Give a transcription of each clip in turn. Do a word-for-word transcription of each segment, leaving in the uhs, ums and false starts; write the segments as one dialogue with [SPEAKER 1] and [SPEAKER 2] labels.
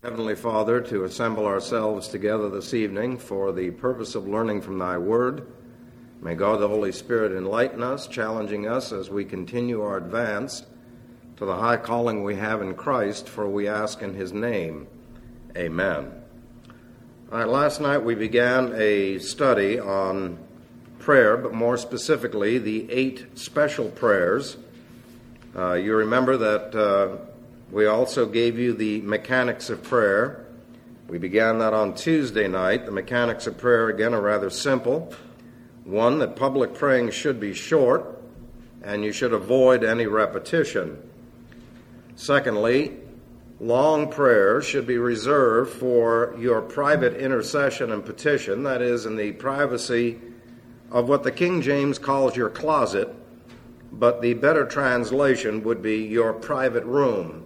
[SPEAKER 1] Heavenly Father, to assemble ourselves together this evening for the purpose of learning from Thy Word. May God the Holy Spirit enlighten us, challenging us as we continue our advance to the high calling we have in Christ, for we ask in His name. Amen. All right, last night we began a study on prayer, but more specifically, the eight special prayers. Uh, you remember that uh, we also gave you the mechanics of prayer. We began that on Tuesday night. The mechanics of prayer, again, are rather simple. One, that public praying should be short, and you should avoid any repetition. Secondly, long prayers should be reserved for your private intercession and petition, that is, in the privacy of what the King James calls your closet, but the better translation would be your private room.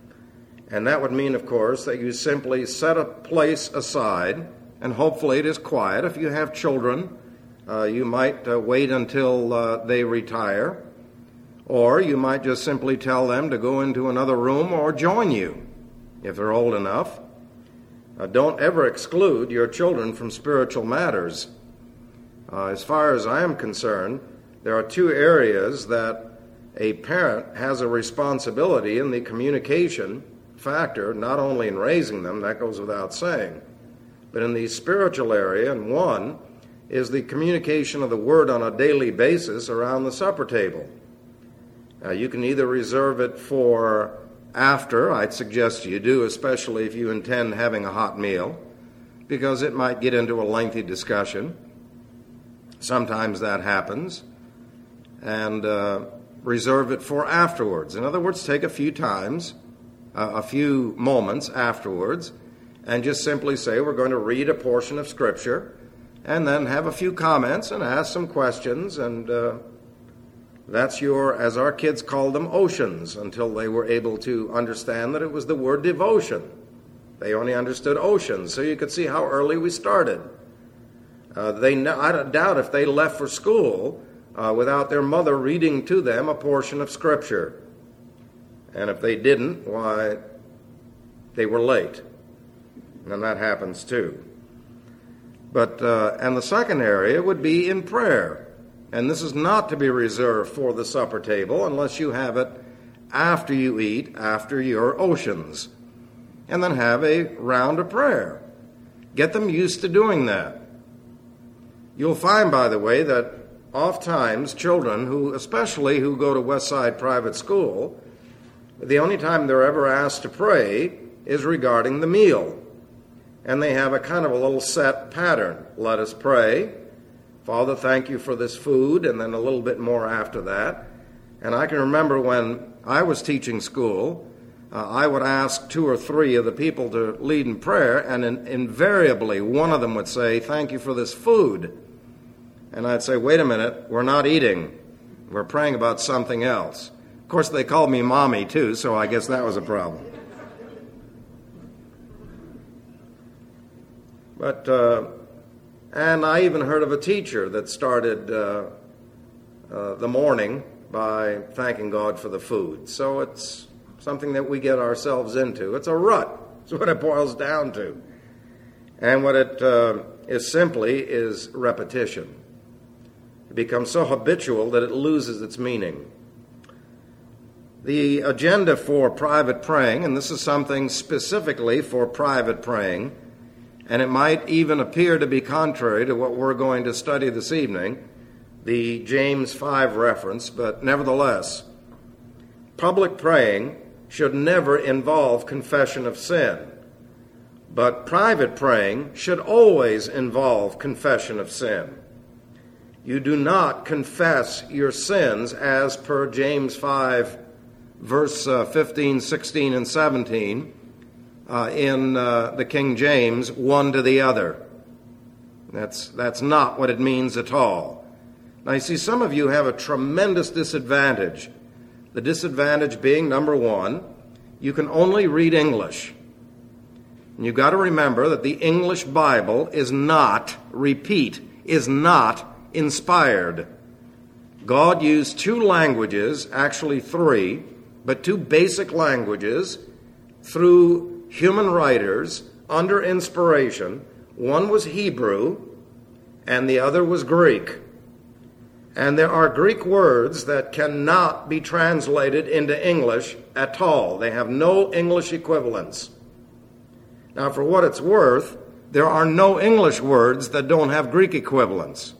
[SPEAKER 1] And that would mean, of course, that you simply set a place aside, and hopefully it is quiet. If you have children, uh, you might uh, wait until uh, they retire, or you might just simply tell them to go into another room or join you, if they're old enough. Uh, don't ever exclude your children from spiritual matters. Uh, as far as I am concerned, there are two areas that a parent has a responsibility in the communication factor, not only in raising them, that goes without saying, but in the spiritual area, and one is the communication of the Word on a daily basis around the supper table. Now, you can either reserve it for after, I'd suggest you do, especially if you intend having a hot meal, because it might get into a lengthy discussion. Sometimes that happens. And uh, reserve it for afterwards. In other words, take a few times, uh, a few moments afterwards, and just simply say, we're going to read a portion of Scripture, and then have a few comments and ask some questions, and uh, that's your, as our kids called them, oceans, until they were able to understand that it was the word devotion. They only understood oceans, so you could see how early we started. Uh, they, I doubt if they left for school uh, without their mother reading to them a portion of Scripture. And if they didn't, why, they were late. And that happens too. But, uh, and the second area would be in prayer. And this is not to be reserved for the supper table unless you have it after you eat, after your oceans. And then have a round of prayer. Get them used to doing that. You'll find, by the way, that oftentimes children, who, especially who go to Westside Private School, the only time they're ever asked to pray is regarding the meal. And they have a kind of a little set pattern. Let us pray. Father, thank you for this food, and then a little bit more after that. And I can remember when I was teaching school, uh, I would ask two or three of the people to lead in prayer, and in, invariably one of them would say, thank you for this food. And I'd say, wait a minute, we're not eating. We're praying about something else. Of course, they called me Mommy, too, so I guess that was a problem. But, uh, and I even heard of a teacher that started uh, uh, the morning by thanking God for the food. So it's something that we get ourselves into. It's a rut. That's what it boils down to. And what it uh, is simply is repetition. It becomes so habitual that it loses its meaning. The agenda for private praying, and this is something specifically for private praying, and it might even appear to be contrary to what we're going to study this evening, the James five reference, but nevertheless, public praying should never involve confession of sin, but private praying should always involve confession of sin. You do not confess your sins as per James five, verse uh, fifteen, sixteen, and seventeen, uh, in uh, the King James, one to the other. That's, that's not what it means at all. Now, you see, some of you have a tremendous disadvantage. The disadvantage being, number one, you can only read English. And you've got to remember that the English Bible is not, repeat, is not inspired. God used two languages, actually three, but two basic languages through human writers under inspiration. One was Hebrew and the other was Greek. And there are Greek words that cannot be translated into English at all. They have no English equivalents. Now, for what it's worth, there are no English words that don't have Greek equivalents.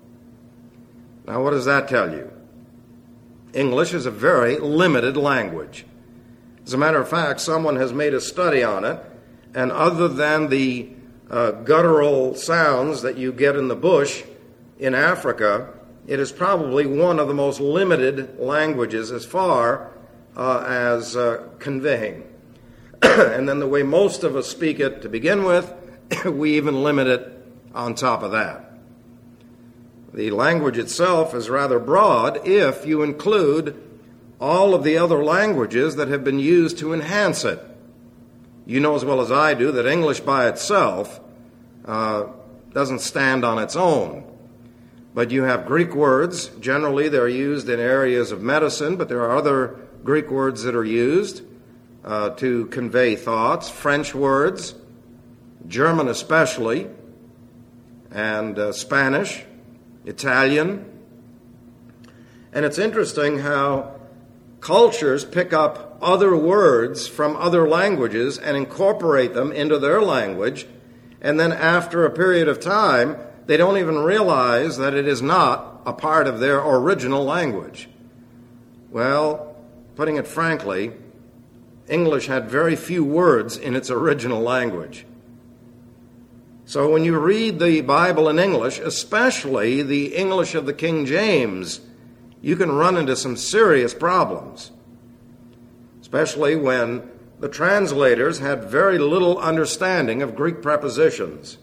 [SPEAKER 1] Now, what does that tell you? English is a very limited language. As a matter of fact, someone has made a study on it, and other than the uh, guttural sounds that you get in the bush in Africa, it is probably one of the most limited languages as far uh, as uh, conveying. And then the way most of us speak it to begin with, we even limit it on top of that. The language itself is rather broad if you include all of the other languages that have been used to enhance it. You know as well as I do that English by itself uh, doesn't stand on its own. But you have Greek words. Generally, they're used in areas of medicine, but there are other Greek words that are used uh, to convey thoughts. French words, German especially, and uh, Spanish, Italian. And it's interesting how cultures pick up other words from other languages and incorporate them into their language, and then after a period of time, they don't even realize that it is not a part of their original language. Well, putting it frankly, English had very few words in its original language. So when you read the Bible in English, especially the English of the King James, you can run into some serious problems, especially when the translators had very little understanding of Greek prepositions.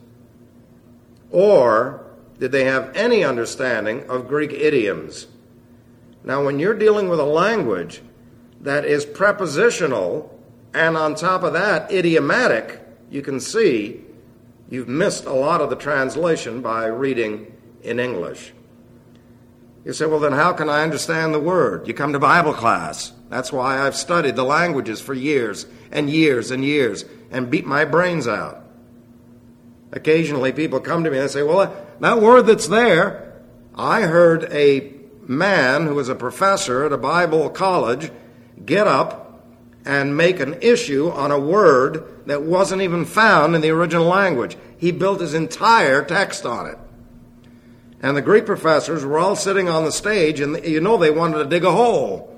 [SPEAKER 1] Or did they have any understanding of Greek idioms? Now, when you're dealing with a language that is prepositional and on top of that idiomatic, you can see you've missed a lot of the translation by reading in English. You say, well, then how can I understand the word? You come to Bible class. That's why I've studied the languages for years and years and years and beat my brains out. Occasionally people come to me and say, well, that word that's there, I heard a man who was a professor at a Bible college get up and make an issue on a word that wasn't even found in the original language. He built his entire text on it. And the Greek professors were all sitting on the stage, and you know they wanted to dig a hole.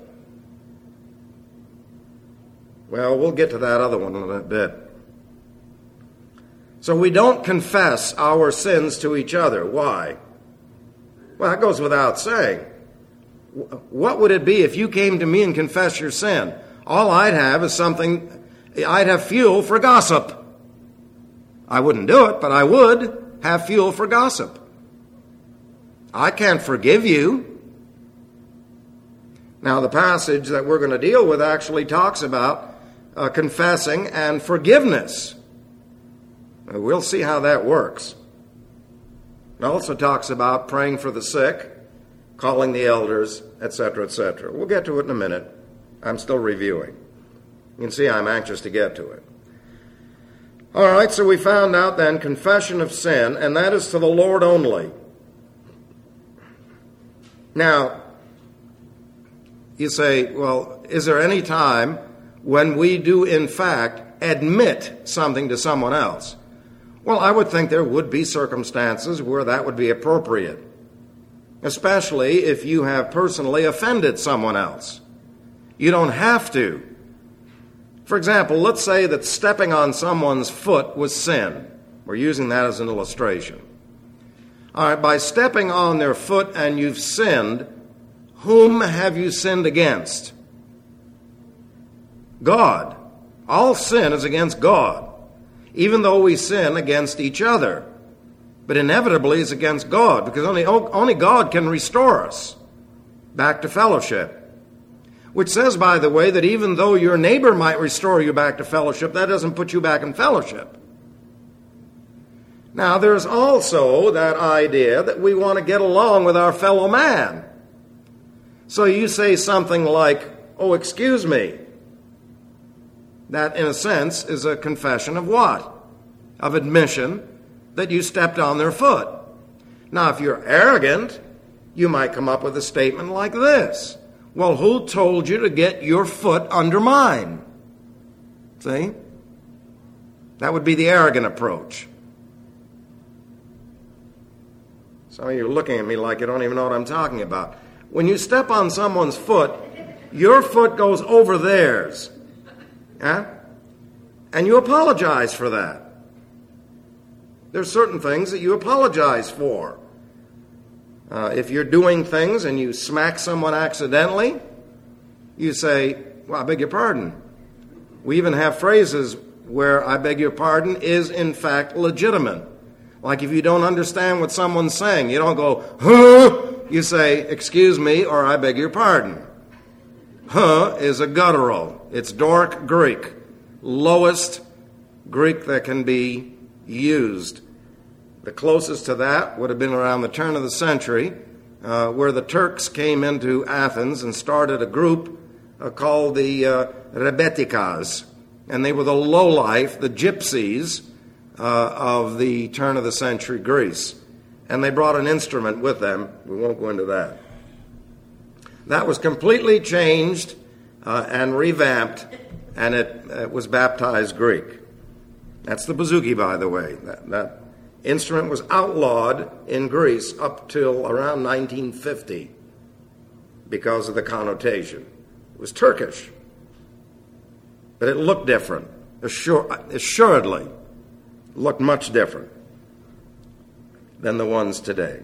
[SPEAKER 1] Well, we'll get to that other one in a bit. So we don't confess our sins to each other. Why? Well, that goes without saying. What would it be if you came to me and confessed your sin? All I'd have is something, I'd have fuel for gossip. I wouldn't do it, but I would have fuel for gossip. I can't forgive you. Now, the passage that we're going to deal with actually talks about uh, confessing and forgiveness. We'll see how that works. It also talks about praying for the sick, calling the elders, et cetera, et cetera. We'll get to it in a minute. I'm still reviewing. You can see I'm anxious to get to it. All right, so we found out then confession of sin, and that is to the Lord only. Now, you say, well, is there any time when we do in fact admit something to someone else? Well, I would think there would be circumstances where that would be appropriate, especially if you have personally offended someone else. You don't have to. For example, let's say that stepping on someone's foot was sin. We're using that as an illustration. All right, by stepping on their foot and you've sinned, whom have you sinned against? God. All sin is against God, even though we sin against each other. But inevitably it's against God, because only, only God can restore us back to fellowship. Which says, by the way, that even though your neighbor might restore you back to fellowship, that doesn't put you back in fellowship. Now, there's also that idea that we want to get along with our fellow man. So you say something like, oh, excuse me. That, in a sense, is a confession of what? Of admission that you stepped on their foot. Now, if you're arrogant, you might come up with a statement like this. Well, who told you to get your foot under mine? See? That would be the arrogant approach. Some of you are looking at me like you don't even know what I'm talking about. When you step on someone's foot, your foot goes over theirs. Yeah? And you apologize for that. There's certain things that you apologize for. Uh, if you're doing things and you smack someone accidentally, you say, well, I beg your pardon. We even have phrases where I beg your pardon is in fact legitimate. Like if you don't understand what someone's saying, you don't go, huh? You say, excuse me, or I beg your pardon. Huh is a guttural. It's Doric Greek. Lowest Greek that can be used. The closest to that would have been around the turn of the century, uh, where the Turks came into Athens and started a group uh, called the uh, Rebetikas. And they were the lowlife, the gypsies uh, of the turn of the century Greece. And they brought an instrument with them. We won't go into that. That was completely changed uh, and revamped, and it, it was baptized Greek. That's the bouzouki, by the way. That, that instrument was outlawed in Greece up till around nineteen fifty because of the connotation. It was Turkish, but it looked different. Assur- assuredly looked much different than the ones today.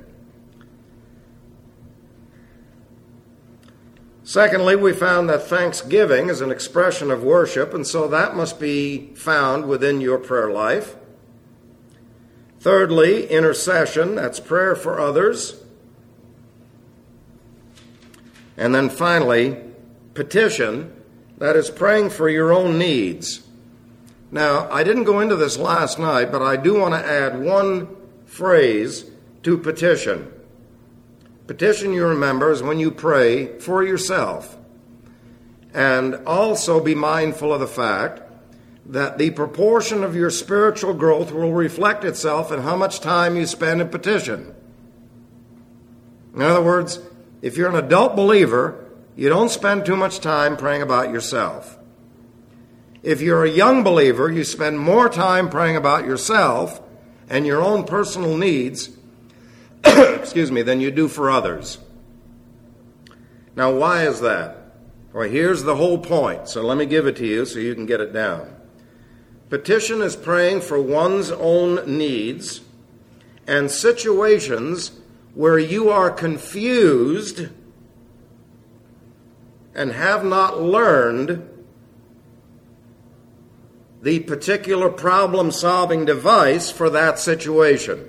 [SPEAKER 1] Secondly, we found that thanksgiving is an expression of worship, and so that must be found within your prayer life. Thirdly, intercession, that's prayer for others. And then finally, petition, that is praying for your own needs. Now, I didn't go into this last night, but I do want to add one phrase to petition. Petition, you remember, is when you pray for yourself. And also be mindful of the fact that the proportion of your spiritual growth will reflect itself in how much time you spend in petition. In other words, if you're an adult believer, you don't spend too much time praying about yourself. If you're a young believer, you spend more time praying about yourself and your own personal needs, excuse me, than you do for others. Now, why is that? Well, here's the whole point, so let me give it to you so you can get it down. Petition is praying for one's own needs and situations where you are confused and have not learned the particular problem-solving device for that situation.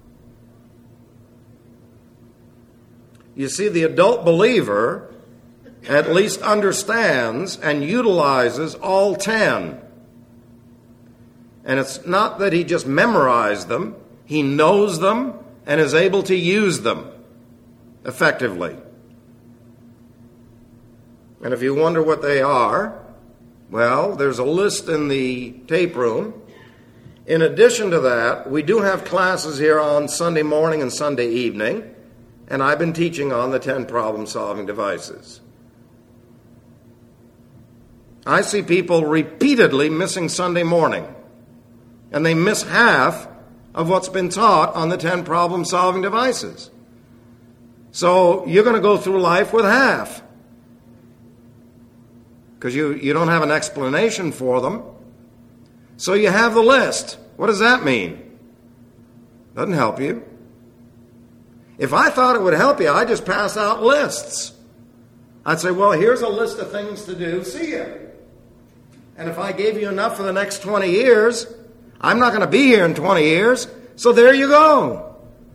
[SPEAKER 1] You see, the adult believer at least understands and utilizes all ten. And it's not that he just memorized them. He knows them and is able to use them effectively. And if you wonder what they are, well, there's a list in the tape room. In addition to that, we do have classes here on Sunday morning and Sunday evening, and I've been teaching on the ten problem-solving devices. I see people repeatedly missing Sunday morning, and they miss half of what's been taught on the ten problem-solving devices. So you're going to go through life with half, because you, you don't have an explanation for them. So you have the list. What does that mean? Doesn't help you. If I thought it would help you, I'd just pass out lists. I'd say, well, here's a list of things to do. See ya. And if I gave you enough for the next twenty years, I'm not going to be here in twenty years, so there you go.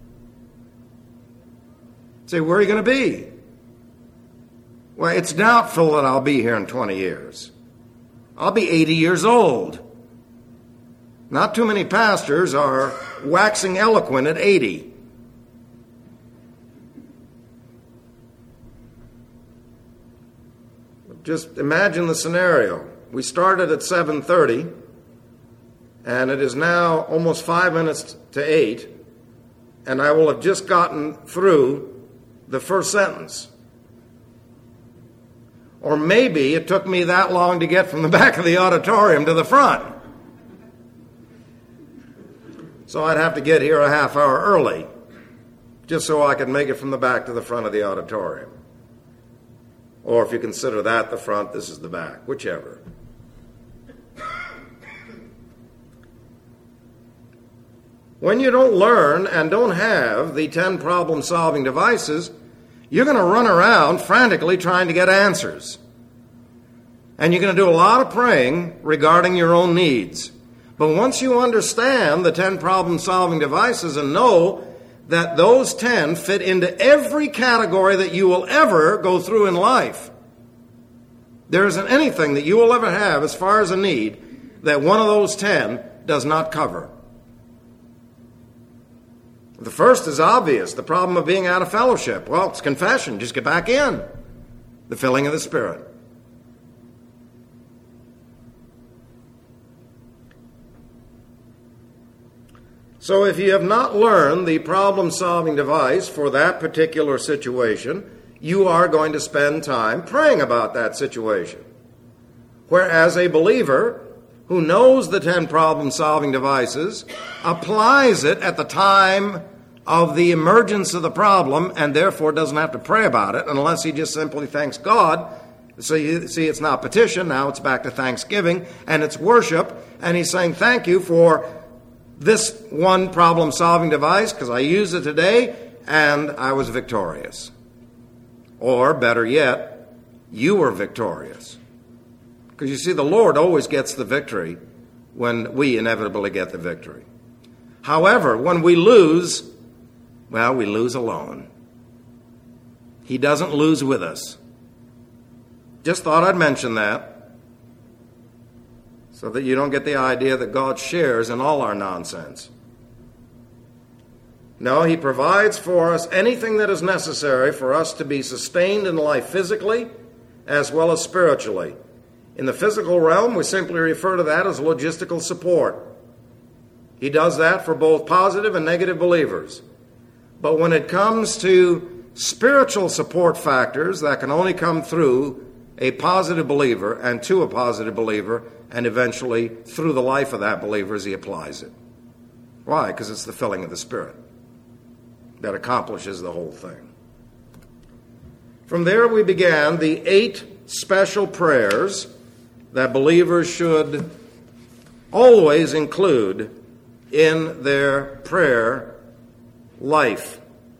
[SPEAKER 1] Say, where are you going to be? Well, it's doubtful that I'll be here in twenty years. I'll be eighty years old. Not too many pastors are waxing eloquent at eighty. Just imagine the scenario. We started at seven thirty, and it is now almost five minutes to eight, and I will have just gotten through the first sentence. Or maybe it took me that long to get from the back of the auditorium to the front. So I'd have to get here a half hour early, just so I could make it from the back to the front of the auditorium. Or if you consider that the front, this is the back, whichever. When you don't learn and don't have the ten problem-solving devices, you're going to run around frantically trying to get answers. And you're going to do a lot of praying regarding your own needs. But once you understand the ten problem-solving devices and know that those ten fit into every category that you will ever go through in life, there isn't anything that you will ever have as far as a need that one of those ten does not cover. The first is obvious, the problem of being out of fellowship. Well, it's confession. Just get back in. The filling of the Spirit. So if you have not learned the problem-solving device for that particular situation, you are going to spend time praying about that situation. Whereas a believer who knows the ten problem-solving devices applies it at the time of the emergence of the problem and therefore doesn't have to pray about it unless he just simply thanks God. So you see, it's not petition, now it's back to thanksgiving, and it's worship, and he's saying thank you for this one problem-solving device because I used it today and I was victorious. Or, better yet, you were victorious. Because you see, the Lord always gets the victory when we inevitably get the victory. However, when we lose, well, we lose alone. He doesn't lose with us. Just thought I'd mention that so that you don't get the idea that God shares in all our nonsense. No, he provides for us anything that is necessary for us to be sustained in life physically as well as spiritually. In the physical realm, we simply refer to that as logistical support. He does that for both positive and negative believers. But when it comes to spiritual support factors, that can only come through a positive believer and to a positive believer and eventually through the life of that believer as he applies it. Why? Because it's the filling of the Spirit that accomplishes the whole thing. From there we began the eight special prayers that believers should always include in their prayer life.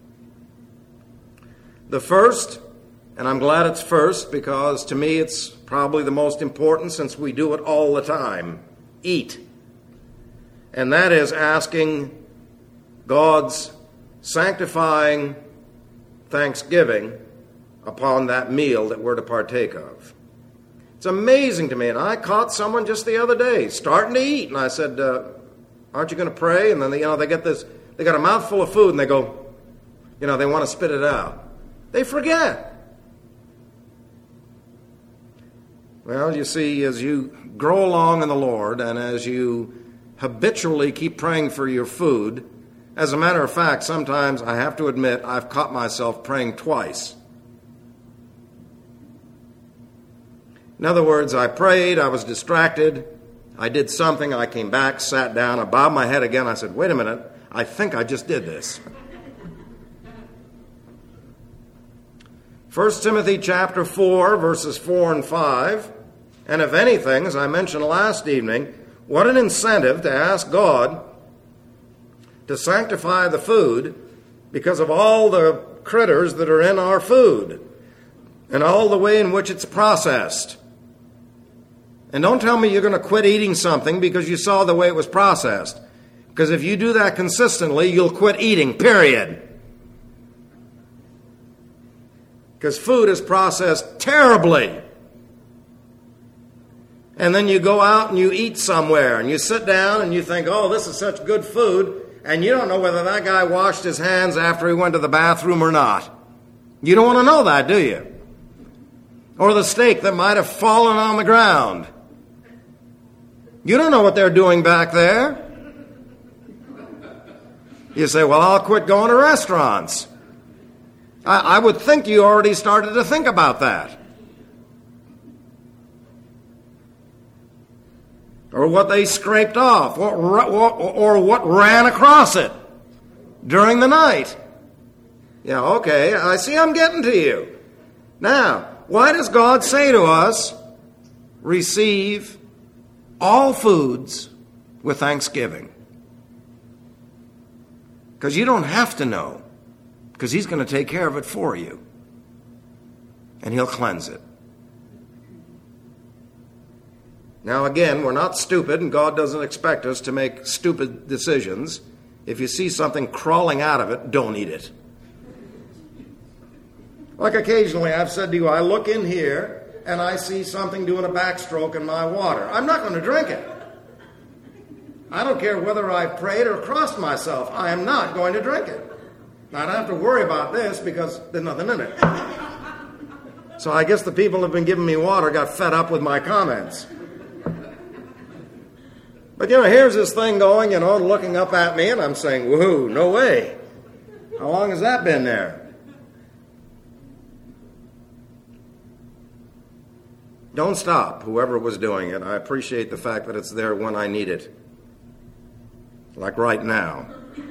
[SPEAKER 1] The first, and I'm glad it's first because to me it's probably the most important since we do it all the time, eat. And that is asking God's sanctifying thanksgiving upon that meal that we're to partake of. It's amazing to me, and I caught someone just the other day starting to eat, and I said, uh, aren't you going to pray? And then they, you know, they get this, they got a mouthful of food, and they go, you know, they want to spit it out. They forget. Well, you see, as you grow along in the Lord, and as you habitually keep praying for your food, as a matter of fact, sometimes I have to admit I've caught myself praying twice. In other words, I prayed, I was distracted, I did something, I came back, sat down, I bobbed my head again, I said, wait a minute, I think I just did this. First Timothy chapter four, verses four and five, and if anything, as I mentioned last evening, what an incentive to ask God to sanctify the food because of all the critters that are in our food and all the way in which it's processed. And don't tell me you're going to quit eating something because you saw the way it was processed. Because if you do that consistently, you'll quit eating, period. Because food is processed terribly. And then you go out and you eat somewhere and you sit down and you think, oh, this is such good food. And you don't know whether that guy washed his hands after he went to the bathroom or not. You don't want to know that, do you? Or the steak that might have fallen on the ground. You don't know what they're doing back there. You say, well, I'll quit going to restaurants. I, I would think you already started to think about that. Or what they scraped off, or, or what ran across it during the night. Yeah, okay, I see I'm getting to you. Now, why does God say to us, receive all foods with thanksgiving? Because you don't have to know, because he's going to take care of it for you. And he'll cleanse it. Now again, we're not stupid, and God doesn't expect us to make stupid decisions. If you see something crawling out of it, don't eat it. Like occasionally I've said to you, I look in here and I see something doing a backstroke in my water. I'm not going to drink it. I don't care whether I prayed or crossed myself. I am not going to drink it. Now, I don't have to worry about this because there's nothing in it. So I guess the people who have been giving me water got fed up with my comments. But, you know, here's this thing going, you know, looking up at me, and I'm saying, woohoo, no way. How long has that been there? Don't stop, whoever was doing it. I appreciate the fact that it's there when I need it. Like right now.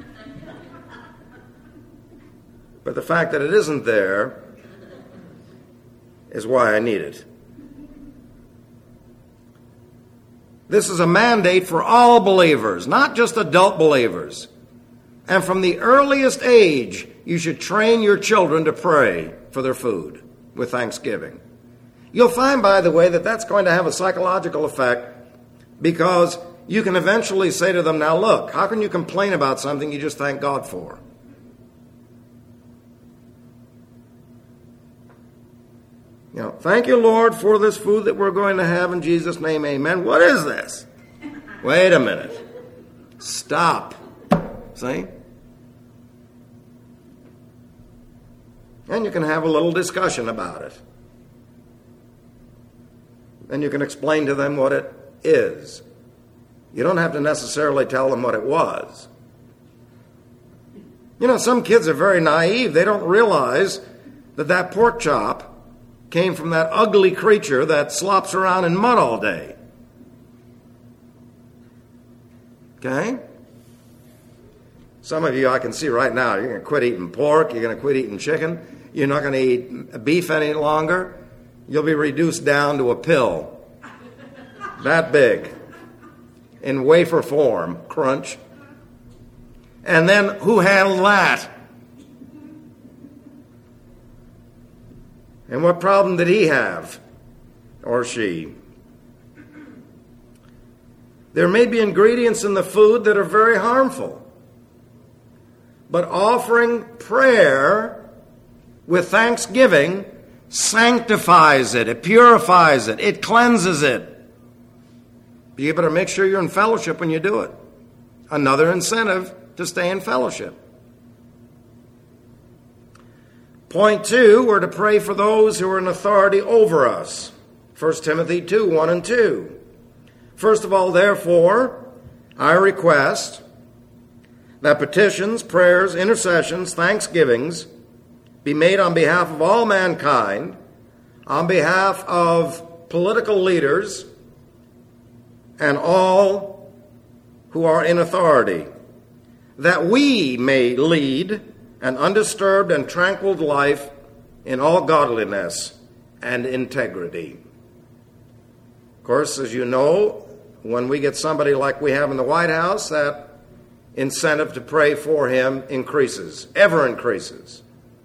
[SPEAKER 1] But the fact that it isn't there is why I need it. This is a mandate for all believers, not just adult believers. And from the earliest age, you should train your children to pray for their food with thanksgiving. You'll find, by the way, that that's going to have a psychological effect because you can eventually say to them, now look, how can you complain about something you just thank God for? You know, thank you, Lord, for this food that we're going to have in Jesus' name, amen. What is this? Wait a minute. Stop. See? And you can have a little discussion about it. And you can explain to them what it is. You don't have to necessarily tell them what it was. You know, some kids are very naive. They don't realize that that pork chop came from that ugly creature that slops around in mud all day. Okay? Some of you I can see right now, you're going to quit eating pork, you're going to quit eating chicken, you're not going to eat beef any longer. You'll be reduced down to a pill. That big. In wafer form. Crunch. And then who handled that? And what problem did he have? Or she? There may be ingredients in the food that are very harmful. But offering prayer with thanksgiving sanctifies it, it purifies it, it cleanses it. You better make sure you're in fellowship when you do it. Another incentive to stay in fellowship. Point two, we're to pray for those who are in authority over us. First Timothy two, one and two. First of all, therefore, I request that petitions, prayers, intercessions, thanksgivings be made on behalf of all mankind, on behalf of political leaders, and all who are in authority, that we may lead an undisturbed and tranquil life in all godliness and integrity. Of course, as you know, when we get somebody like we have in the White House, that incentive to pray for him increases, ever increases.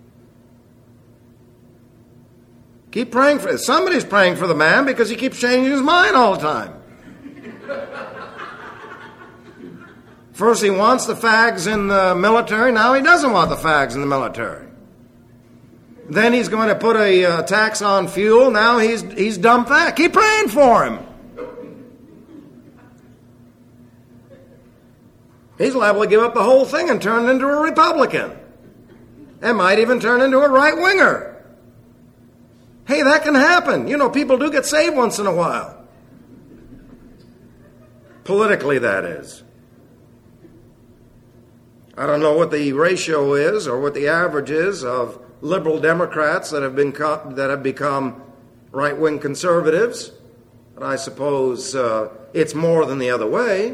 [SPEAKER 1] Keep praying for it. Somebody's praying for the man because he keeps changing his mind all the time. First he wants the fags in the military. Now he doesn't want the fags in the military. Then he's going to put a uh, tax on fuel. Now he's he's dumped that. Keep praying for him. He's liable to give up the whole thing and turn into a Republican. And might even turn into a right-winger. Hey, that can happen. You know, people do get saved once in a while. Politically, that is. I don't know what the ratio is or what the average is of liberal Democrats that have been co- that have become right-wing conservatives, but I suppose uh, it's more than the other way.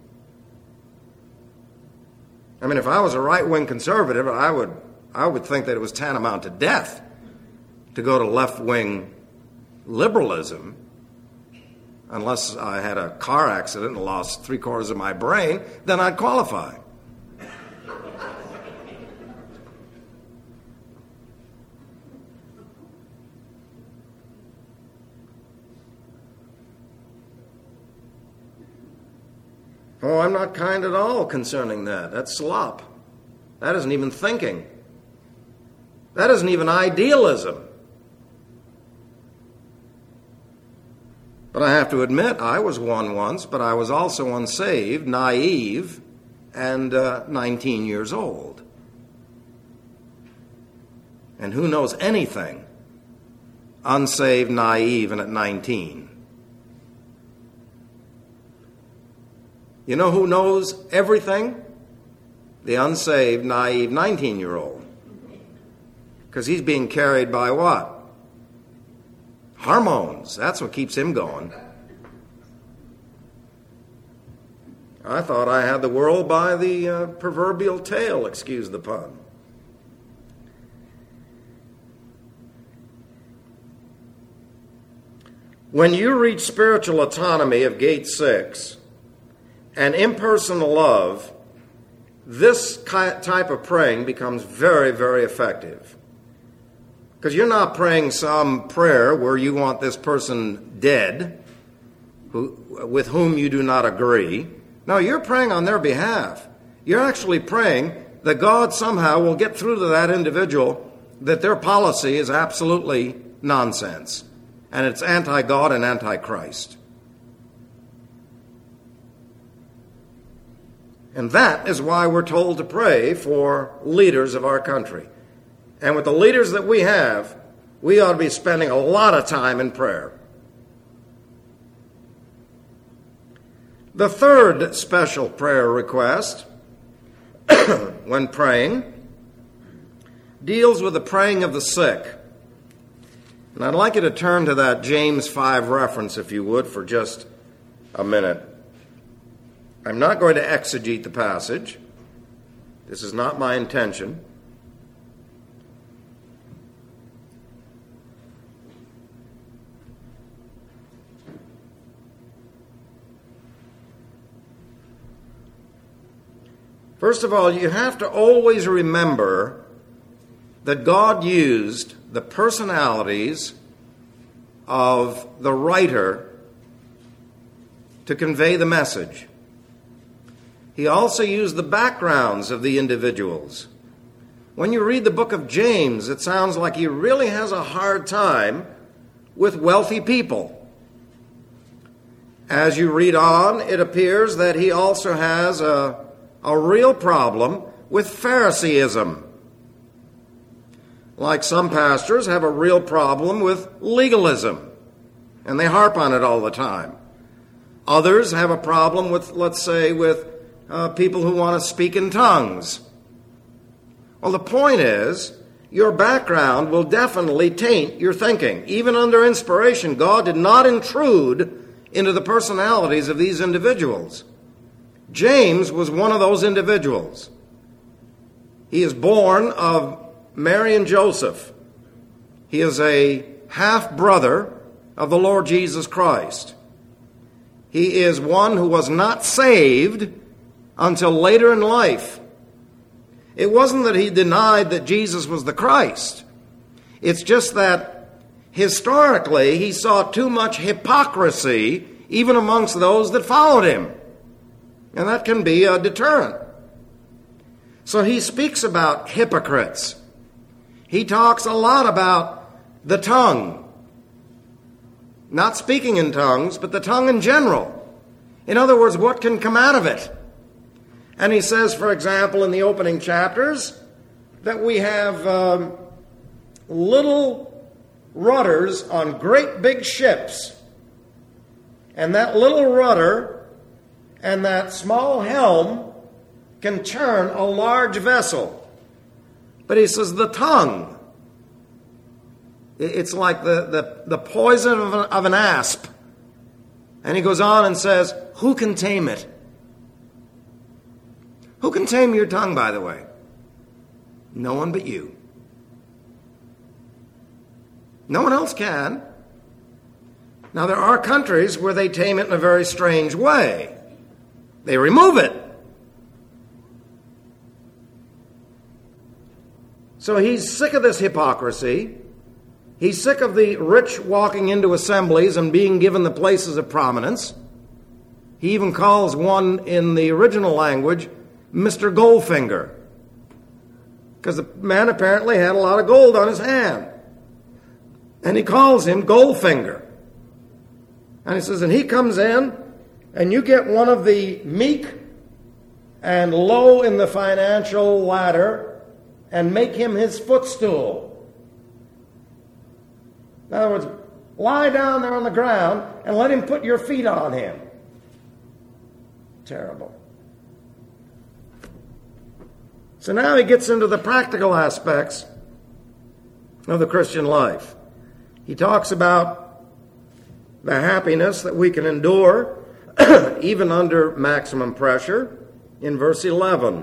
[SPEAKER 1] I mean, if I was a right-wing conservative, I would I would think that it was tantamount to death to go to left-wing liberalism, unless I had a car accident and lost three-quarters of my brain, then I'd qualify. Oh, I'm not kind at all concerning that. That's slop. That isn't even thinking. That isn't even idealism. But I have to admit, I was one once, but I was also unsaved, naive, and uh, nineteen years old. And who knows anything unsaved, naive, and at nineteen? You know who knows everything? The unsaved, naive nineteen-year-old. Because he's being carried by what? Hormones. That's what keeps him going. I thought I had the world by the uh, proverbial tail, excuse the pun. When you reach spiritual autonomy of gate six and impersonal love, this type of praying becomes very, very effective. Because you're not praying some prayer where you want this person dead, who, with whom you do not agree. No, you're praying on their behalf. You're actually praying that God somehow will get through to that individual that their policy is absolutely nonsense, and it's anti-God and anti-Christ. And that is why we're told to pray for leaders of our country. And with the leaders that we have, we ought to be spending a lot of time in prayer. The third special prayer request when praying deals with the praying of the sick. And I'd like you to turn to that James five reference, if you would, for just a minute. I'm not going to exegete the passage. This is not my intention. First of all, you have to always remember that God used the personalities of the writer to convey the message. He also used the backgrounds of the individuals. When you read the book of James, it sounds like he really has a hard time with wealthy people. As you read on, it appears that he also has a, a real problem with Phariseeism. Like some pastors have a real problem with legalism, and they harp on it all the time. Others have a problem with, let's say, with Uh, people who want to speak in tongues. Well, the point is, your background will definitely taint your thinking. Even under inspiration, God did not intrude into the personalities of these individuals. James was one of those individuals. He is born of Mary and Joseph. He is a half-brother of the Lord Jesus Christ. He is one who was not saved until later in life. It wasn't that he denied that Jesus was the Christ. It's just that historically he saw too much hypocrisy even amongst those that followed him. And that can be a deterrent. So he speaks about hypocrites. He talks a lot about the tongue. Not speaking in tongues, but the tongue in general. In other words, what can come out of it? And he says, for example, in the opening chapters, that we have um, little rudders on great big ships. And that little rudder and that small helm can turn a large vessel. But he says the tongue, it's like the, the, the poison of an, of an asp. And he goes on and says, who can tame it? Who can tame your tongue, by the way? No one but you. No one else can. Now, there are countries where they tame it in a very strange way. They remove it. So he's sick of this hypocrisy. He's sick of the rich walking into assemblies and being given the places of prominence. He even calls one in the original language Mister Goldfinger, because the man apparently had a lot of gold on his hand. And he calls him Goldfinger. And he says, and he comes in, and you get one of the meek and low in the financial ladder and make him his footstool. In other words, lie down there on the ground and let him put your feet on him. Terrible. So now he gets into the practical aspects of the Christian life. He talks about the happiness that we can endure even under maximum pressure in verse eleven.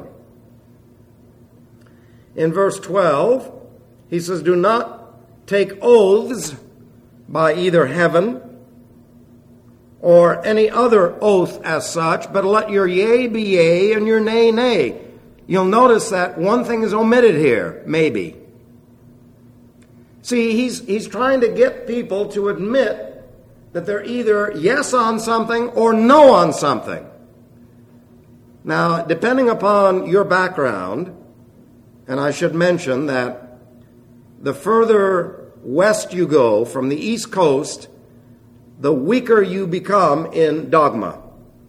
[SPEAKER 1] In verse twelve, he says, do not take oaths by either heaven or any other oath as such, but let your yea be yea and your nay, nay. You'll notice that one thing is omitted here, maybe. See, he's, he's trying to get people to admit that they're either yes on something or no on something. Now, depending upon your background, and I should mention that the further west you go from the East Coast, the weaker you become in dogma.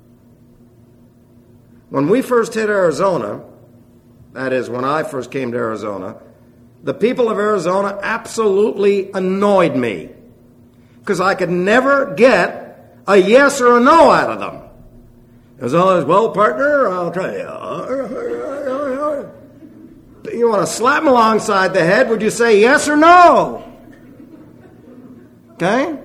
[SPEAKER 1] When we first hit Arizona, that is, when I first came to Arizona, the people of Arizona absolutely annoyed me because I could never get a yes or a no out of them. It was always, well, partner, I'll try you. You want to slap them alongside the head, would you say yes or no? Okay?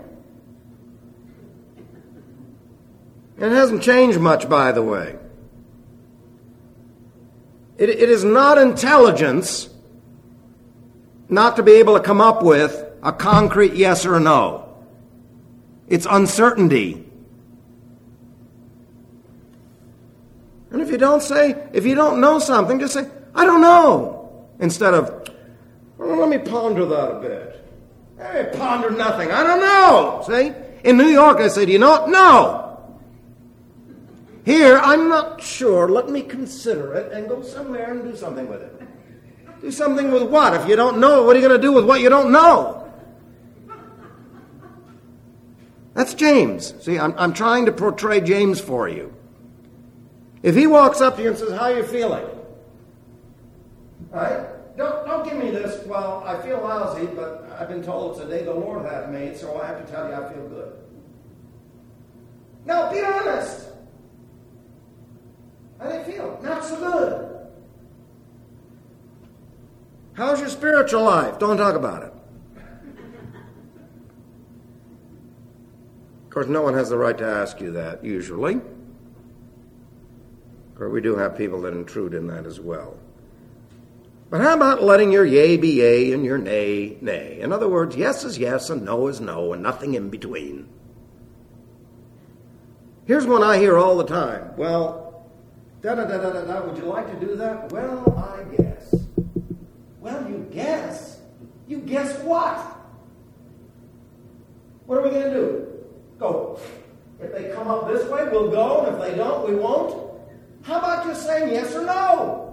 [SPEAKER 1] It hasn't changed much, by the way. It, it is not intelligence not to be able to come up with a concrete yes or no. It's uncertainty. And if you don't say, if you don't know something, just say, I don't know. Instead of, well, let me ponder that a bit. Hey, ponder nothing. I don't know. See? In New York, I say, do you know? No. Here, I'm not sure. Let me consider it and go somewhere and do something with it. Do something with what? If you don't know, what are you going to do with what you don't know? That's James. See, I'm, I'm trying to portray James for you. If he walks up to you and says, how are you feeling? All right? Don't, don't give me this, well, I feel lousy, but I've been told it's a day the Lord hath made, so I have to tell you I feel good. No, be honest. How do you feel? Not so good. How's your spiritual life? Don't talk about it. Of course, no one has the right to ask you that, usually. Or we do have people that intrude in that as well. But how about letting your yea be yea and your nay, nay? In other words, yes is yes and no is no and nothing in between. Here's one I hear all the time. Well, da-da-da-da-da-da, would you like to do that? Well, I guess. Well, you guess? You guess what? What are we going to do? Go. If they come up this way, we'll go, and if they don't, we won't. How about just saying yes or no?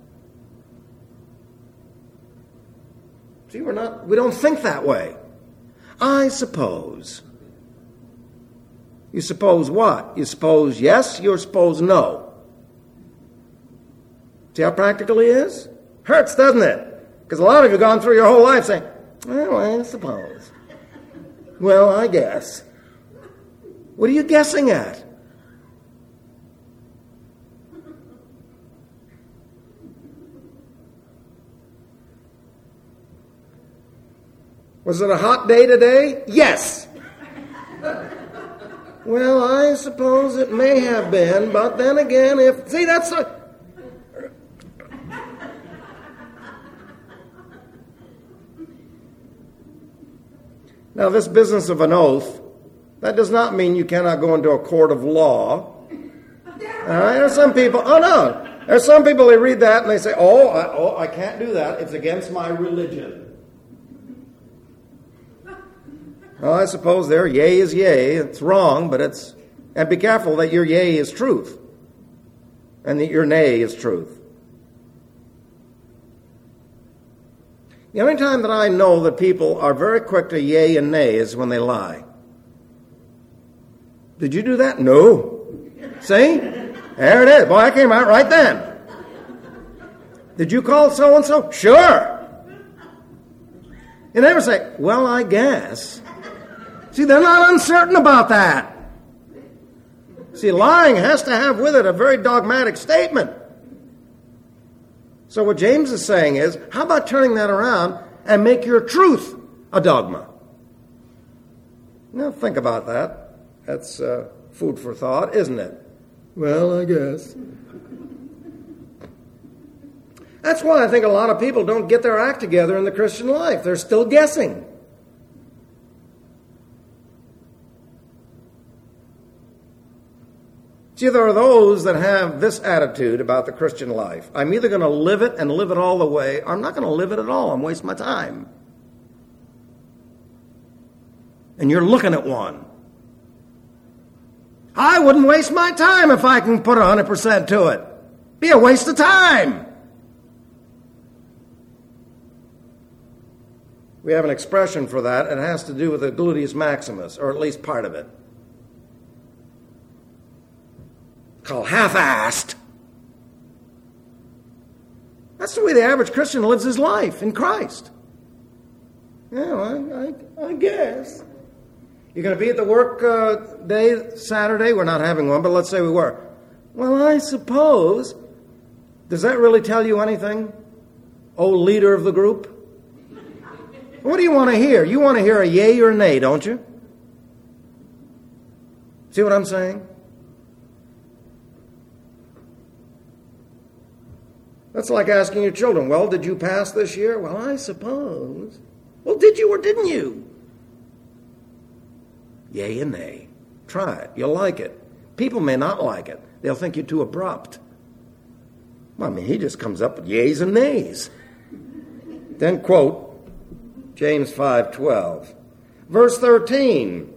[SPEAKER 1] See, we're not, we don't think that way. I suppose. You suppose what? You suppose yes, you suppose no. See how practical he is? Hurts, doesn't it? Because a lot of you have gone through your whole life saying, well, I suppose. Well, I guess. What are you guessing at? Was it a hot day today? Yes. Well, I suppose it may have been, but then again, if... See, that's a... Now, this business of an oath, that does not mean you cannot go into a court of law. All right? There's some people... Oh, no. There's some people, they read that and they say, oh, I, oh, I can't do that. It's against my religion. Well, I suppose their yea is yea. It's wrong, but it's... And be careful that your yea is truth. And that your nay is truth. The only time that I know that people are very quick to yea and nay is when they lie. Did you do that? No. See? There it is. Boy, that came out right then. Did you call so-and-so? Sure. You never say, well, I guess. See, they're not uncertain about that. See, lying has to have with it a very dogmatic statement. So what James is saying is, how about turning that around and make your truth a dogma? Now, think about that. That's uh, food for thought, isn't it? Well, I guess. That's why I think a lot of people don't get their act together in the Christian life. They're still guessing. See, there are those that have this attitude about the Christian life. I'm either going to live it and live it all the way, or I'm not going to live it at all. I'm wasting my time. And you're looking at one. I wouldn't waste my time if I can put one hundred percent to it. Be a waste of time. We have an expression for that. It has to do with the gluteus maximus, or at least part of it. Called half-assed. That's the way the average Christian lives his life in Christ. Yeah, I, I, I guess. You're going to be at the work uh, day Saturday? We're not having one, but let's say we were. Well, I suppose. Does that really tell you anything? Oh, leader of the group? What do you want to hear? You want to hear a yay or a nay, don't you? See what I'm saying? That's like asking your children, well, did you pass this year? Well, I suppose. Well, did you or didn't you? Yay and nay. Try it. You'll like it. People may not like it. They'll think you're too abrupt. Well, I mean, he just comes up with yays and nays. Then quote James five twelve. Verse thirteen.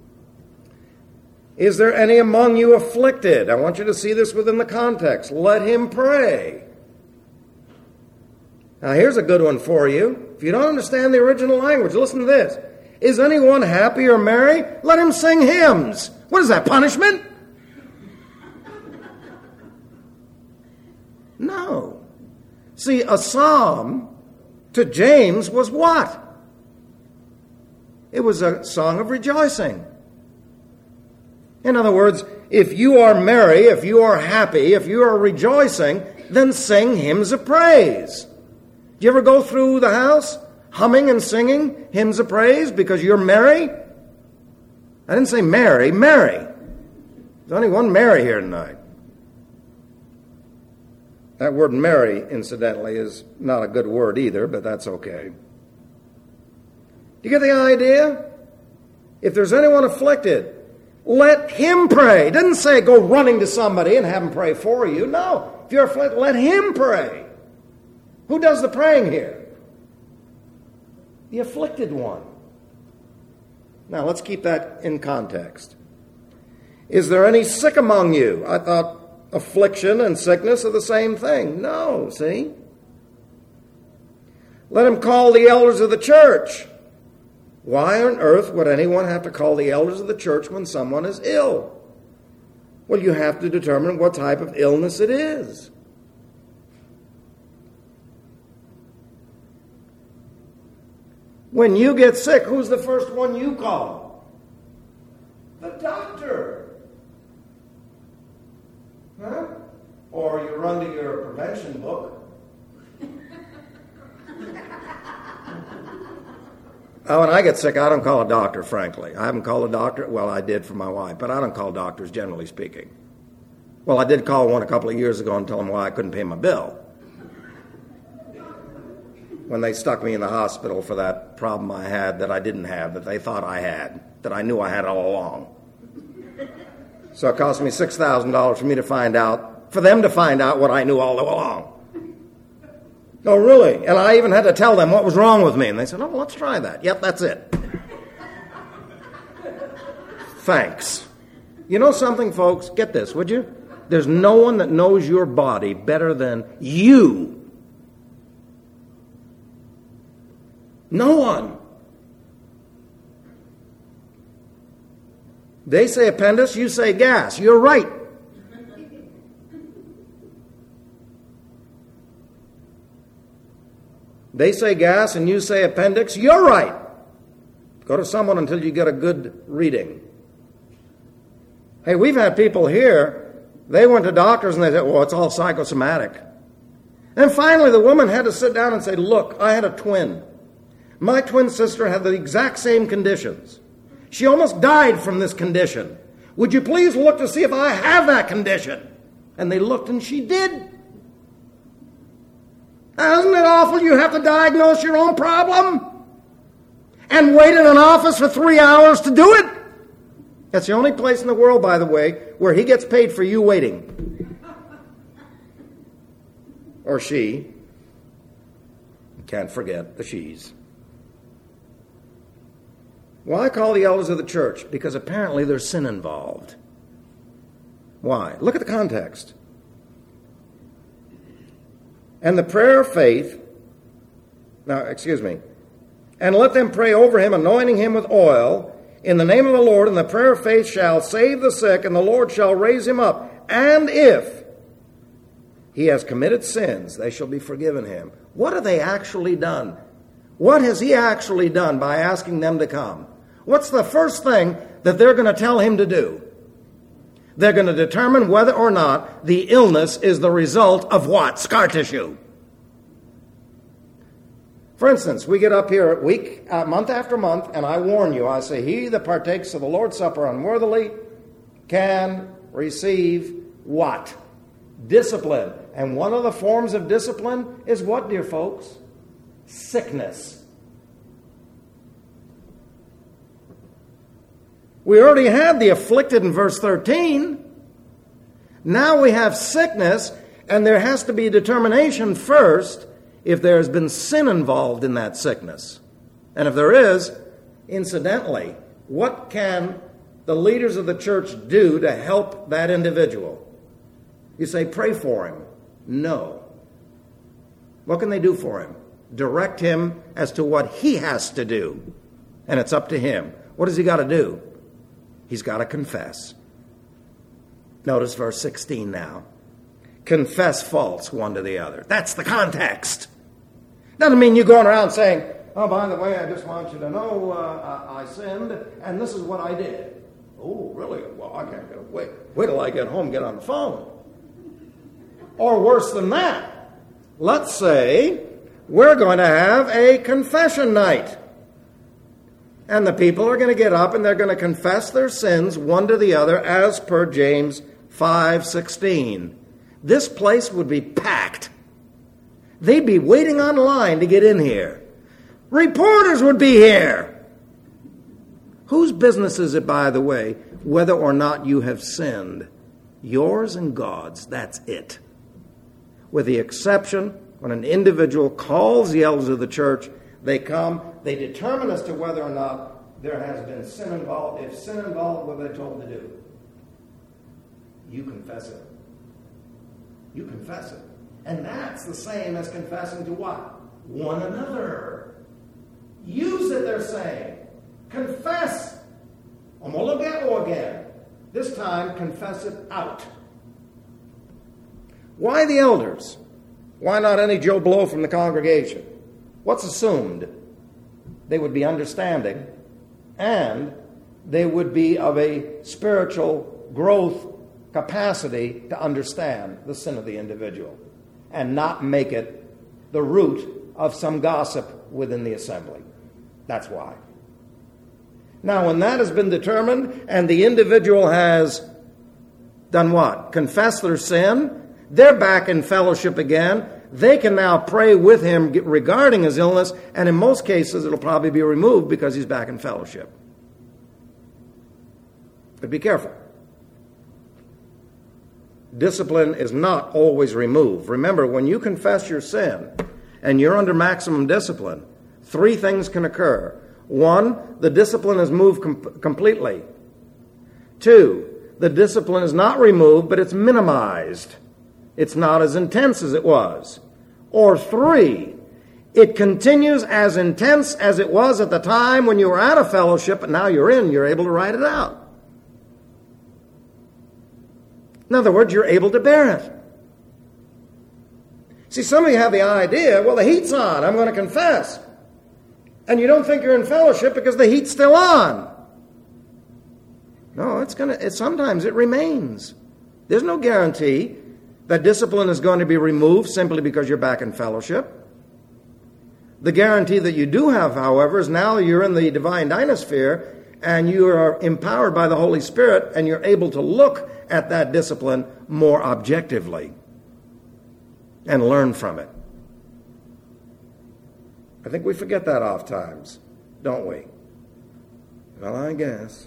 [SPEAKER 1] Is there any among you afflicted? I want you to see this within the context. Let him pray. Now, here's a good one for you. If you don't understand the original language, listen to this. Is anyone happy or merry? Let him sing hymns. What is that, punishment? No. See, a psalm to James was what? It was a song of rejoicing. In other words, if you are merry, if you are happy, if you are rejoicing, then sing hymns of praise. Do you ever go through the house humming and singing hymns of praise because you're merry? I didn't say merry, merry. There's only one Mary here tonight. That word merry, incidentally, is not a good word either, but that's okay. Do you get the idea? If there's anyone afflicted, let him pray. It doesn't say go running to somebody and have him pray for you. No. If you're afflicted, let him pray. Who does the praying here? The afflicted one. Now, let's keep that in context. Is there any sick among you? I thought affliction and sickness are the same thing. No, see? Let him call the elders of the church. Why on earth would anyone have to call the elders of the church when someone is ill? Well, you have to determine what type of illness it is. When you get sick, who's the first one you call? The doctor. Huh? Or you run to your prevention book. Oh, when I get sick, I don't call a doctor, frankly. I haven't called a doctor. Well, I did for my wife, but I don't call doctors, generally speaking. Well, I did call one a couple of years ago and tell them why I couldn't pay my bill. When they stuck me in the hospital for that problem I had that I didn't have, that they thought I had, that I knew I had all along. So it cost me six thousand dollars for me to find out, for them to find out what I knew all along. Oh, really? And I even had to tell them what was wrong with me. And they said, oh, well, let's try that. Yep, that's it. Thanks. You know something, folks? Get this, would you? There's no one that knows your body better than you. No one. They say appendix, you say gas. You're right. They say gas and you say appendix. You're right. Go to someone until you get a good reading. Hey, we've had people here, they went to doctors and they said, well, it's all psychosomatic. And finally the woman had to sit down and say, look, I had a twin. My twin sister had the exact same conditions. She almost died from this condition. Would you please look to see if I have that condition? And they looked and she did. Now, isn't it awful you have to diagnose your own problem? And wait in an office for three hours to do it? That's the only place in the world, by the way, where he gets paid for you waiting. Or she. Can't forget the she's. Why call the elders of the church? Because apparently there's sin involved. Why? Look at the context. And the prayer of faith, now, excuse me, and let them pray over him, anointing him with oil, in the name of the Lord, and the prayer of faith shall save the sick, and the Lord shall raise him up. And if he has committed sins, they shall be forgiven him. What have they actually done? What has he actually done by asking them to come? What's the first thing that they're going to tell him to do? They're going to determine whether or not the illness is the result of what? Scar tissue. For instance, we get up here week, uh, month after month, and I warn you, I say, he that partakes of the Lord's Supper unworthily can receive what? Discipline. And one of the forms of discipline is what, dear folks? Sickness. We already had the afflicted in verse thirteen. Now we have sickness, and there has to be determination first if there has been sin involved in that sickness. And if there is, incidentally, what can the leaders of the church do to help that individual? You say, pray for him. No. What can they do for him? Direct him as to what he has to do. And it's up to him. What has he got to do? He's got to confess. Notice verse sixteen now. Confess faults one to the other. That's the context. Doesn't mean you're going around saying, oh, by the way, I just want you to know uh, I, I sinned, and this is what I did. Oh, really? Well, I can't get wait. Wait till I get home, get on the phone. Or worse than that, let's say we're going to have a confession night. And the people are going to get up and they're going to confess their sins one to the other as per James five sixteen. This place would be packed. They'd be waiting online to get in here. Reporters would be here. Whose business is it, by the way, whether or not you have sinned? Yours and God's. That's it. With the exception, when an individual calls the elders of the church, they come, they determine as to whether or not there has been sin involved. If sin involved, what are they told to do? You confess it. You confess it. And that's the same as confessing to what? One another. Use it, they're saying. Confess. Homologeo again. This time, confess it out. Why the elders? Why not any Joe Blow from the congregation? What's assumed? They would be understanding, and they would be of a spiritual growth capacity to understand the sin of the individual and not make it the root of some gossip within the assembly. That's why. Now, when that has been determined and the individual has done what? Confessed their sin, they're back in fellowship again. They can now pray with him regarding his illness, and in most cases it'll probably be removed because he's back in fellowship. But be careful. Discipline is not always removed. Remember, when you confess your sin and you're under maximum discipline, three things can occur. One, the discipline is moved com- completely. Two, the discipline is not removed, but it's minimized. It's not as intense as it was. Or three, it continues as intense as it was at the time when you were out of fellowship, but now you're in, you're able to write it out. In other words, you're able to bear it. See, some of you have the idea, well, the heat's on, I'm going to confess. And you don't think you're in fellowship because the heat's still on. No, it's going to, it, sometimes it remains. There's no guarantee that discipline is going to be removed simply because you're back in fellowship. The guarantee that you do have, however, is now you're in the divine dynasphere and you are empowered by the Holy Spirit and you're able to look at that discipline more objectively and learn from it. I think we forget that oft times, don't we? Well, I guess.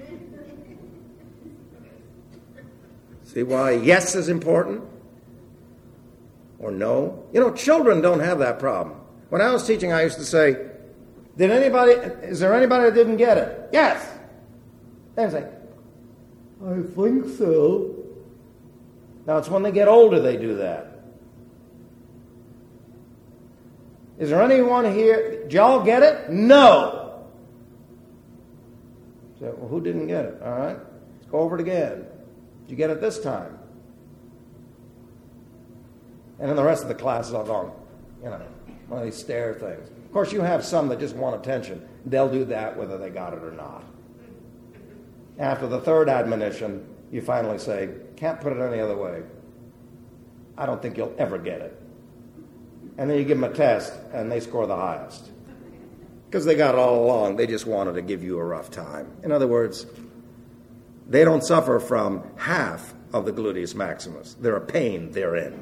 [SPEAKER 1] See why yes is important? Or no? You know, children don't have that problem. When I was teaching, I used to say, Did anybody, is there anybody that didn't get it? Yes. They say, I think so. Now, it's when they get older they do that. Is there anyone here, did y'all get it? No. So, well, who didn't get it? All right, let's go over it again. Did you get it this time? And then the rest of the class is all going, you know, one of these stare things. Of course, you have some that just want attention. They'll do that whether they got it or not. After the third admonition, you finally say, can't put it any other way. I don't think you'll ever get it. And then you give them a test, and they score the highest. Because they got it all along. They just wanted to give you a rough time. In other words, they don't suffer from half of the gluteus maximus. They're a pain therein.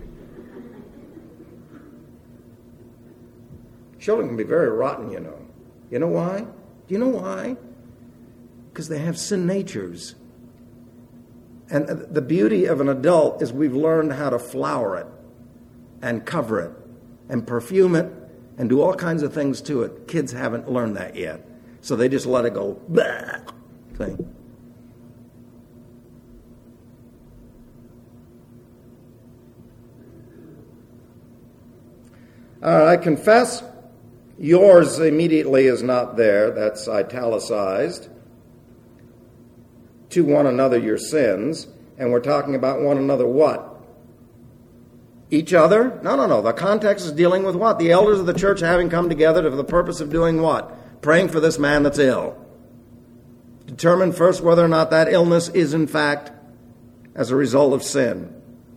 [SPEAKER 1] Children can be very rotten, you know. You know why? Do you know why? Because they have sin natures. And the beauty of an adult is we've learned how to flower it and cover it and perfume it and do all kinds of things to it. Kids haven't learned that yet. So they just let it go, blah, thing. Uh, I confess, yours immediately is not there. That's italicized. To one another your sins. And we're talking about one another what? Each other? No, no, no. The context is dealing with what? The elders of the church having come together for the purpose of doing what? Praying for this man that's ill. Determine first whether or not that illness is in fact as a result of sin.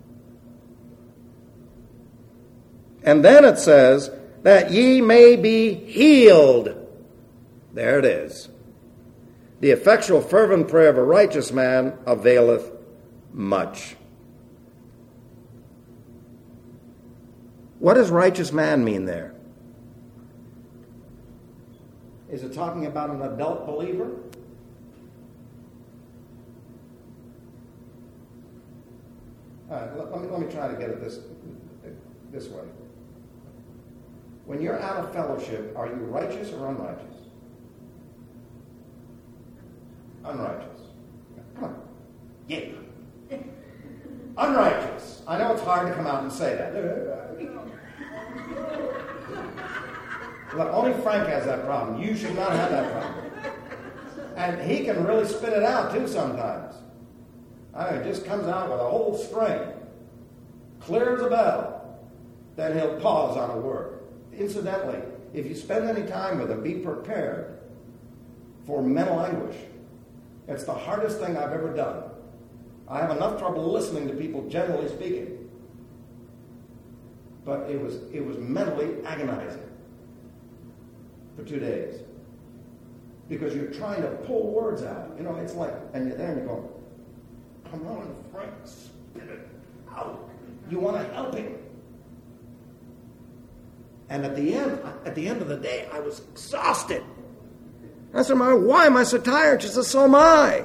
[SPEAKER 1] And then it says, that ye may be healed. There it is. The effectual fervent prayer of a righteous man availeth much. What does righteous man mean there? Is it talking about an adult believer? All right, let, let, me, let me try to get it this, this way. When you're out of fellowship, are you righteous or unrighteous? Unrighteous. Come on. Yeah. Unrighteous. I know it's hard to come out and say that. Look, only Frank has that problem. You should not have that problem. And he can really spit it out, too, sometimes. I mean, it just comes out with a whole string. Clear as a bell. Then he'll pause on a word. Incidentally, if you spend any time with him, be prepared for mental anguish. It's the hardest thing I've ever done. I have enough trouble listening to people, generally speaking. But it was it was mentally agonizing.
[SPEAKER 2] for two days. Because you're trying to pull words out. You know, it's like, and you're there and you're going, come on, Frank, spit it out. You want to help him. And at the end, at the end of the day, I was exhausted. I said, "Mom, why am I so tired?" She said, "So am I."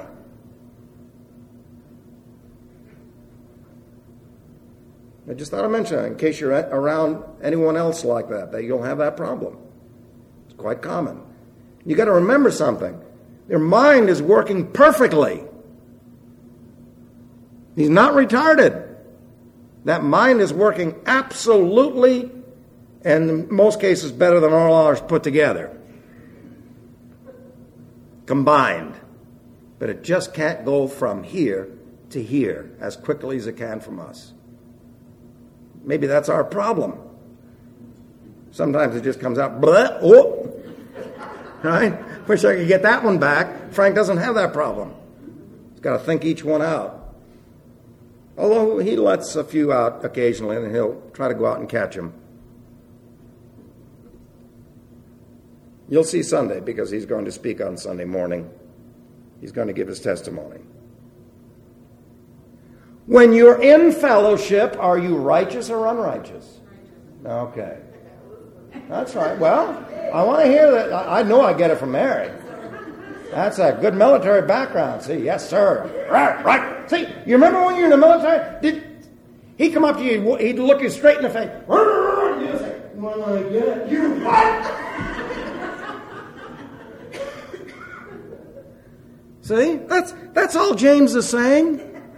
[SPEAKER 2] I just thought I'd mention that in case you're around anyone else like that, that you'll have that problem. It's quite common. You got to remember something. Your mind is working perfectly. He's not retarded. That mind is working absolutely, and in most cases better than all ours put together. Combined. But it just can't go from here to here as quickly as it can from us. Maybe that's our problem. Sometimes it just comes out, blah, oh, right? Wish I could get that one back. Frank doesn't have that problem. He's got to think each one out. Although he lets a few out occasionally, and he'll try to go out and catch them. You'll see Sunday, because he's going to speak on Sunday morning. He's going to give his testimony. When you're in fellowship, are you righteous or unrighteous? Okay. That's right. Well, I want to hear that. I know I get it from Mary. That's a good military background. See, yes, sir. Right, right. See, you remember when you were in the military? Did he come up to you, he'd look you straight in the face. You'd say, well, I get it. You what? See, that's that's all James is saying.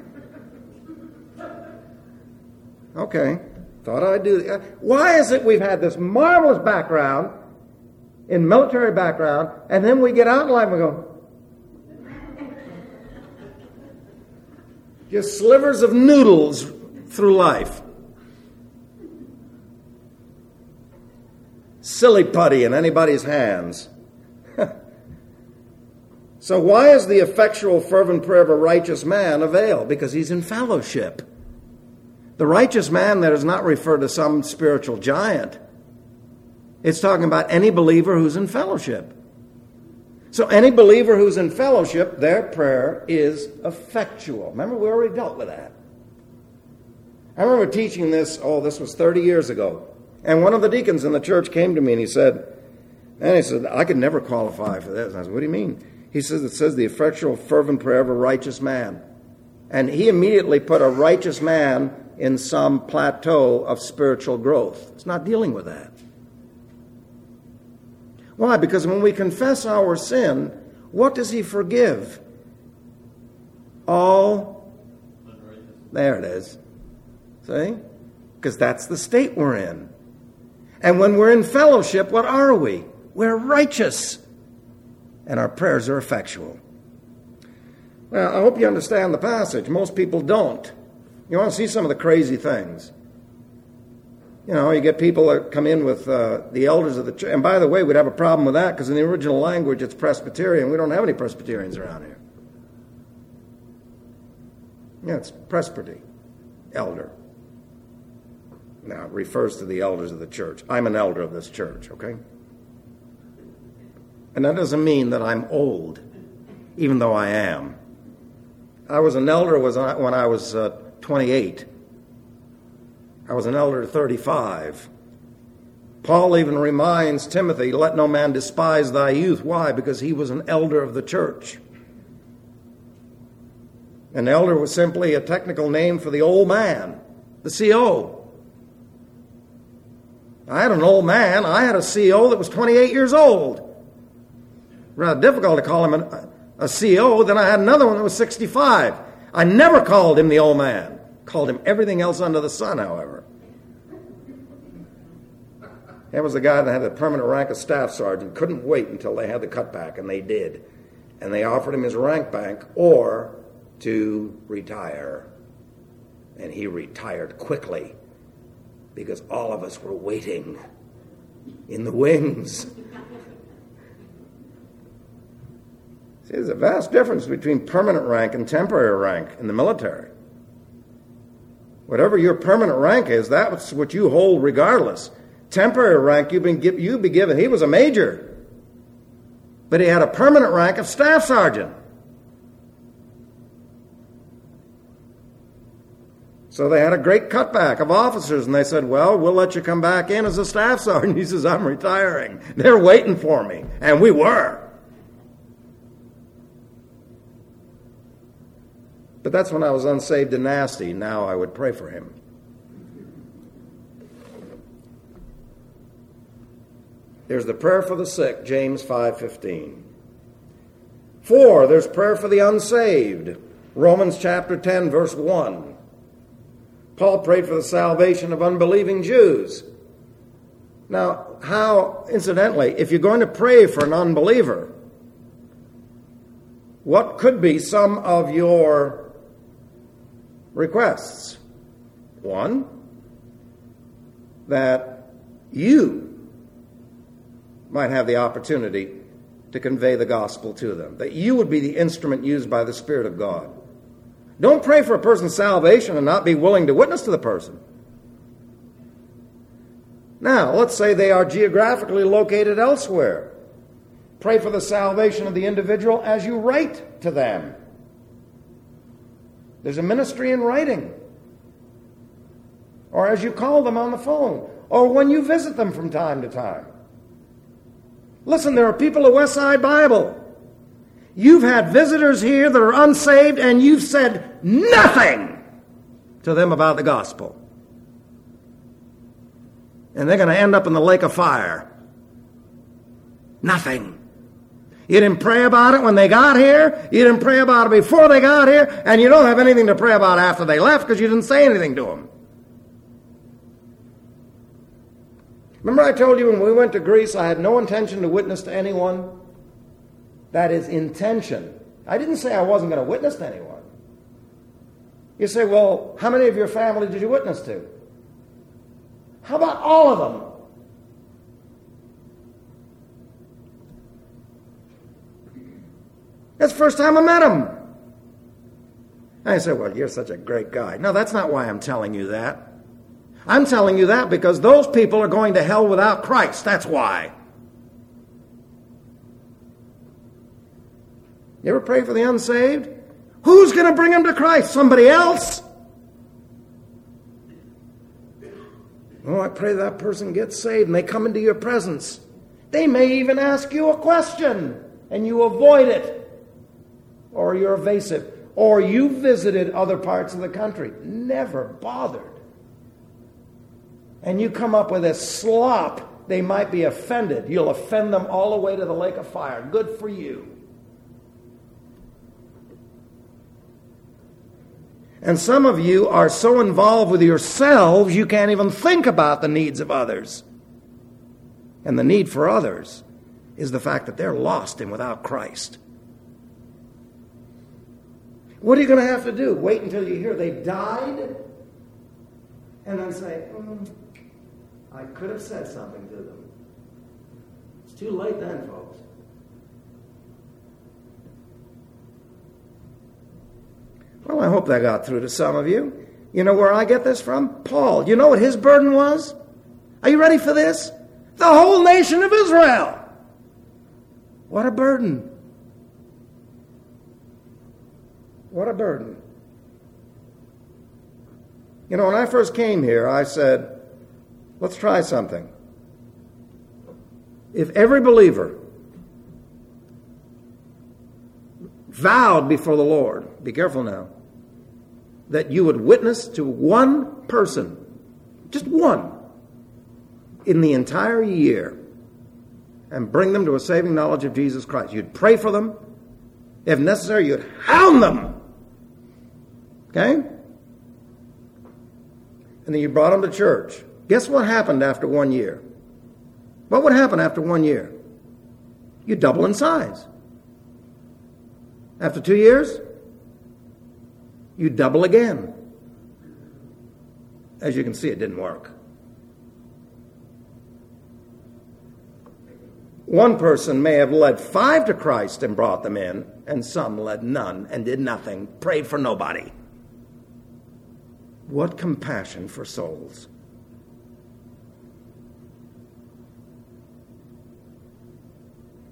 [SPEAKER 2] Okay, thought I'd do that. Why is it we've had this marvelous background, in military background, and then we get out in life and we go, just slivers of noodles through life. Silly putty in anybody's hands. So why is the effectual fervent prayer of a righteous man avail? Because he's in fellowship. The righteous man there does not refer to some spiritual giant. It's talking about any believer who's in fellowship. So any believer who's in fellowship, their prayer is effectual. Remember, we already dealt with that. I remember teaching this, oh, this was thirty years ago. And one of the deacons in the church came to me and he said, and he said, I could never qualify for this. And I said, what do you mean? He says, it says the effectual fervent prayer of a righteous man. And he immediately put a righteous man in some plateau of spiritual growth. It's not dealing with that. Why? Because when we confess our sin, what does he forgive? All. There it is. See? Because that's the state we're in. And when we're in fellowship, what are we? We're righteous. And our prayers are effectual. Well, I hope you understand the passage. Most people don't. You want to see some of the crazy things. You know, you get people that come in with uh, the elders of the church. And by the way, we'd have a problem with that because in the original language it's Presbyterian. We don't have any Presbyterians around here. Yeah, it's presbytery, elder. Now, it refers to the elders of the church. I'm an elder of this church, okay? And that doesn't mean that I'm old, even though I am. I was an elder when I was uh, twenty-eight. I was an elder at thirty-five. Paul even reminds Timothy, let no man despise thy youth. Why? Because he was an elder of the church. An elder was simply a technical name for the old man, the C O. I had an old man. I had a C O that was twenty-eight years old. Rather difficult to call him a, a C O. Then I had another one that was sixty-five. I never called him the old man. Called him everything else under the sun, however. That was the guy that had the permanent rank of staff sergeant. Couldn't wait until they had the cutback, and they did. And they offered him his rank bank or to retire. And he retired quickly because all of us were waiting in the wings. See, there's a vast difference between permanent rank and temporary rank in the military. Whatever your permanent rank is, that's what you hold regardless. Temporary rank, you've been give, you be given. He was a major. but he had a permanent rank of staff sergeant. So they had a great cutback of officers, and they said, well, we'll let you come back in as a staff sergeant. He says, I'm retiring. They're waiting for me. And we were. But that's when I was unsaved and nasty. Now I would pray for him. There's the prayer for the sick, James five fifteen. Four, there's prayer for the unsaved, Romans chapter ten, verse one. Paul prayed for the salvation of unbelieving Jews. Now, how, incidentally, if you're going to pray for an unbeliever, what could be some of your requests? One, that you might have the opportunity to convey the gospel to them, that you would be the instrument used by the Spirit of God. Don't pray for a person's salvation and not be willing to witness to the person. Now, let's say they are geographically located elsewhere. Pray for the salvation of the individual as you write to them. There's a ministry in writing. Or as you call them on the phone. Or when you visit them from time to time. Listen, there are people at Westside Bible. You've had visitors here that are unsaved, and you've said nothing to them about the gospel. And they're going to end up in the lake of fire. Nothing. You didn't pray about it when they got here. You didn't pray about it before they got here. And you don't have anything to pray about after they left because you didn't say anything to them. Remember I told you when we went to Greece, I had no intention to witness to anyone? That is intention. I didn't say I wasn't going to witness to anyone. You say, well, how many of your family did you witness to? How about all of them? That's the first time I met him. I said, well, you're such a great guy. No, that's not why I'm telling you that. I'm telling you that because those people are going to hell without Christ. That's why. You ever pray for the unsaved? Who's going to bring them to Christ? Somebody else? Oh, I pray that person gets saved and they come into your presence. They may even ask you a question and you avoid it. Or you're evasive. Or you visited other parts of the country. Never bothered. And you come up with a slop, they might be offended. You'll offend them all the way to the lake of fire. Good for you. And some of you are so involved with yourselves, you can't even think about the needs of others. And the need for others is the fact that they're lost and without Christ. What are you going to have to do? Wait until you hear they died? And then say, mm, I could have said something to them. It's too late then, folks. Well, I hope that got through to some of you. You know where I get this from? Paul. You know what his burden was? Are you ready for this? The whole nation of Israel. What a burden. What a burden. You know, when I first came here, I said, let's try something. If every believer vowed before the Lord, be careful now, that you would witness to one person, just one, in the entire year, and bring them to a saving knowledge of Jesus Christ. You'd pray for them. If necessary, you'd hound them. Okay? And then you brought them to church. Guess what happened after one year? What would happen after one year? You double in size. After two years, you double again. As you can see, it didn't work. One person may have led five to Christ and brought them in, and some led none and did nothing, prayed for nobody. What compassion for souls.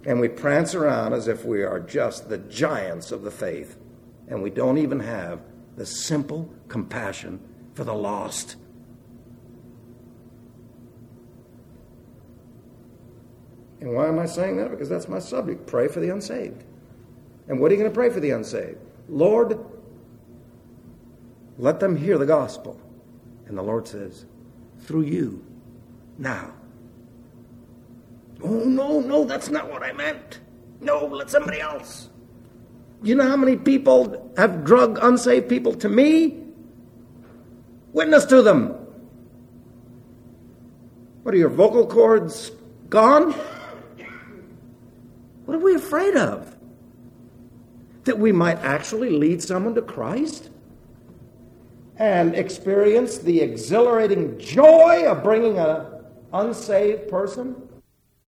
[SPEAKER 2] And we prance around as if we are just the giants of the faith. And we don't even have the simple compassion for the lost. And why am I saying that? Because that's my subject. Pray for the unsaved. And what are you going to pray for the unsaved? Lord, let them hear the gospel. And the Lord says, through you, now. Oh, no, no, that's not what I meant. No, let somebody else. You know how many people have drugged unsaved people to me? Witness to them. What are your vocal cords gone? What are we afraid of? That we might actually lead someone to Christ and experience the exhilarating joy of bringing an unsaved person